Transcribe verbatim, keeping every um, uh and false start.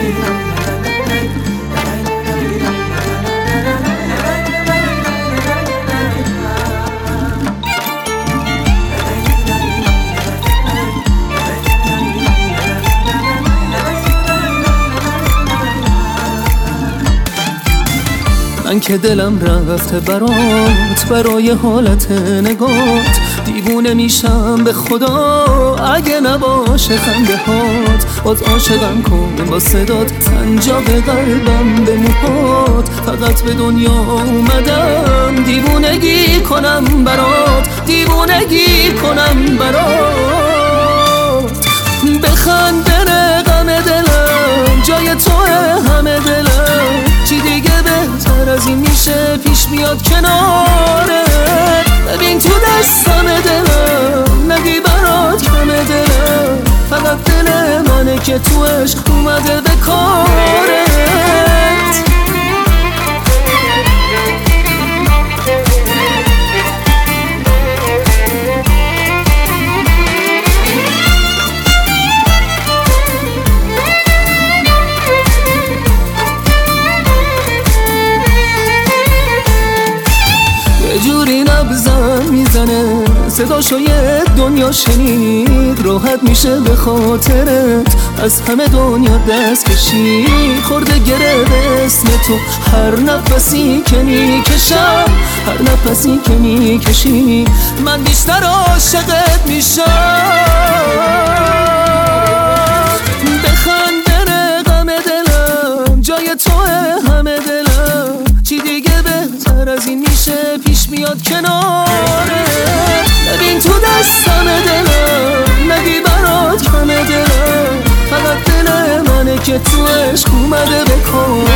من که دلم رفته برات، برای حالت نگات دیوونه میشم به خدا اگه نباشه خنده هات. باز عاشقم کن با صدات، سنجاق قلبم به موهات. فقط به دنیا اومدم دیوونگی کنم برات، دیوونگی کنم برات. بخند بره غم دلم، جای توه همه دلم. چی دیگه بهتر از این میشه پیش میاد کنارت؟ ببین تو دستم دلم، نگی برات کم دلم. فقط دل منه که تو عشق اومده به کارت. جوری نبزم میزنه صداشو یه دنیا شنید. راحت میشه به خاطرت از همه دنیا دست کشید. خورده گره به اسم تو هر نفسی که میکشم، هر نفسی که میکشی من بیشتر عاشقت میشم. بخند بره غم دلم، جای توه همه دلم. چی دیگه بهتر از این میشه پیش میاد کناره؟ ببین تو دستم دلم، نگی برات کم دلم. فقط دل منه که تو عشق اومده به کار.